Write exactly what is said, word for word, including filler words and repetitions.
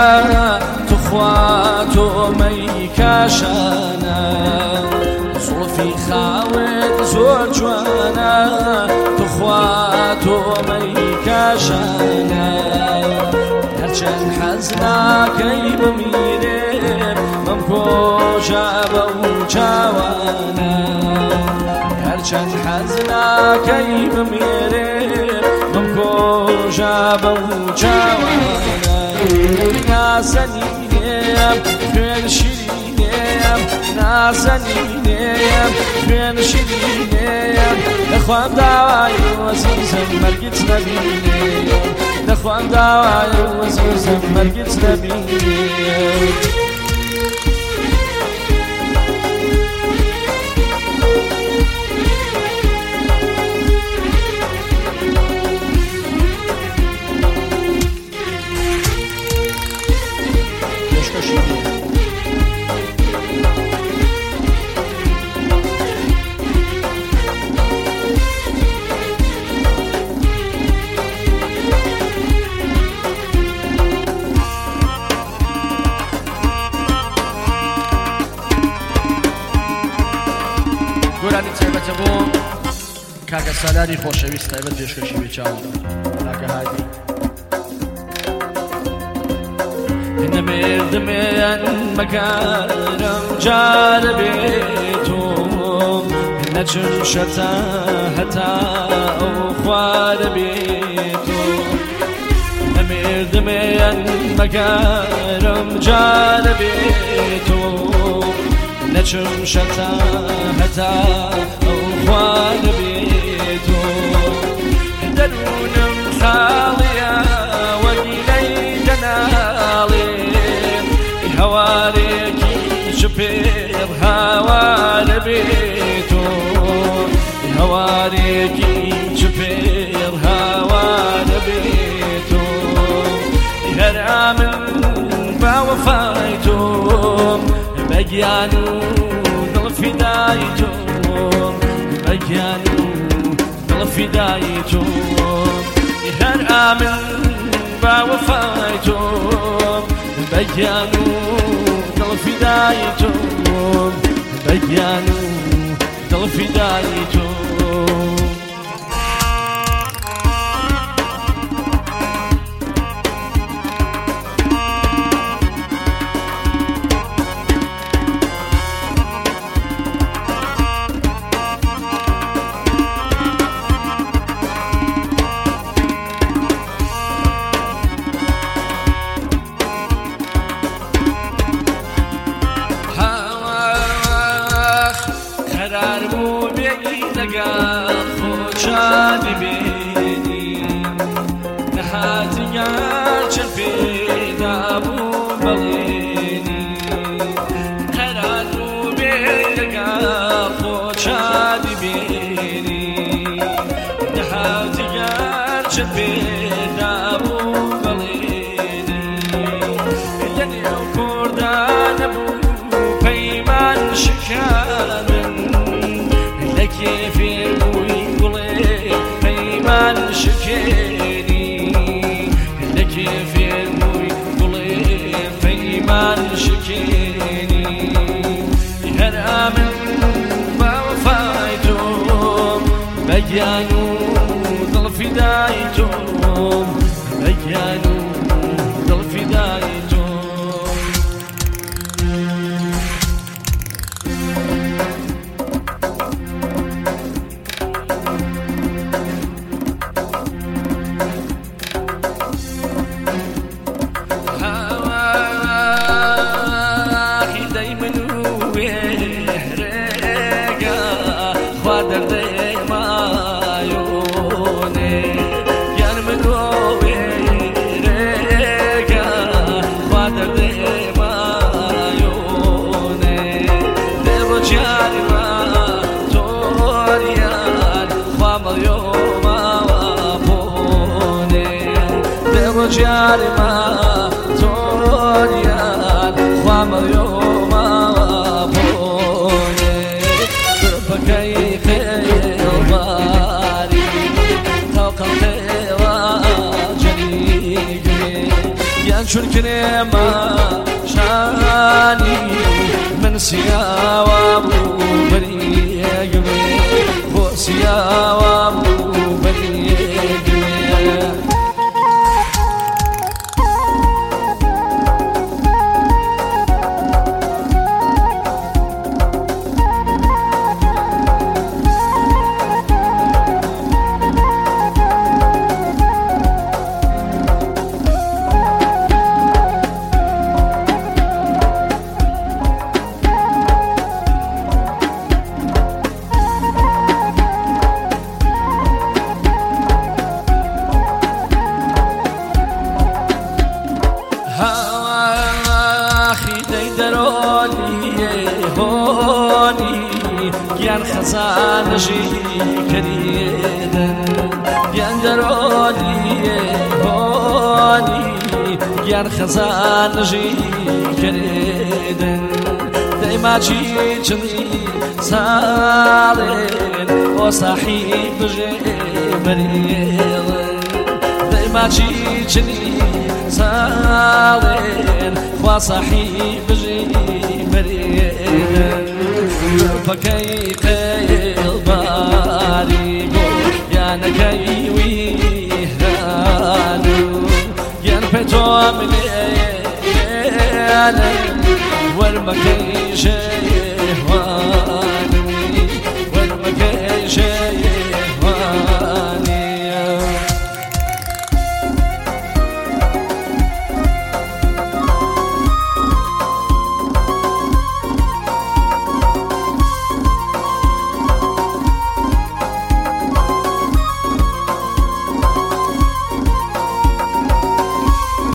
تخواتو ميكاشانا زلفي خاوت زور جوانا تخواتو ميكاشانا هرچن حزنا كي بميرم ممكوشا بوچاوانا هرچن حزنا كي بميرم ممكوشا بوچاوانا ناسنينيم خوين شيرينيم ناسنينيم خوين شيرينيم لخوام داواي وزوزم مرقت نبينيم لخوام داواي وزوزم مرقت نبينيم گۆرانی تایبەتە بۆ کاکە سالاری خۆشەویست تایبەت پێشکەشی بێ چاوم کاکە هادی نەمێردمێن مەکارم جارە بێتۆم نەچم شەتا هەتا ئەو خوارە بێتۆم نەمێردمێن مەکارم جارە بێتۆم نەچم شەتا هەتا ئەو خوارە بێتۆم دەروونم خاڵیە وەگیلەی دەناڵێم هەوارێکی چپێر هاوارە بێتۆم هەوارێکی چپێر هاوارە بێتۆم هەرا من باوەفای تۆم بەگیان و دڵ فیدای تۆم بەگیان و دڵ فیدای تۆم هەرا من باوەفای تۆم بەگیان و دڵ فیدای تۆم بەگیان و دڵ فیدای تۆم قرار بوو بێگی لەگەڵ خۆشانی بێنیم نەهاتی گەرچە پێدا بوو بەڵێنی قەرار بوو بێ لەگەڵ خۆشانی بێنیم نەهاتی گەرچە پێدا بوو بەڵێنی لەنێو کۆردا نەبوو پەیمان شکار كيفي بوي قولي پەیمان شکێنی لەکێفێ بووی گوڵێ پەیمان شکێنی هەرا من باوەفای تۆم بەگیان و دڵ فیدای تۆم بەگیان و دڵ فیدای تۆم جاري ما توريان خوام اليوم بوني دربكي خير باري توقع خير جنيقي يا چون كريما شاني من سياوة بريق بو سياوة بريق گیان خزان جی کردن گیان درونی هونی گیان خزان جی کردن دیما چی چنی سالن و صاحب جی مریض دیما چی چنی سالن و صاحب جی مریض فكي قلباري يا نكي ويهانو يا نبتو مني ورمكي شيء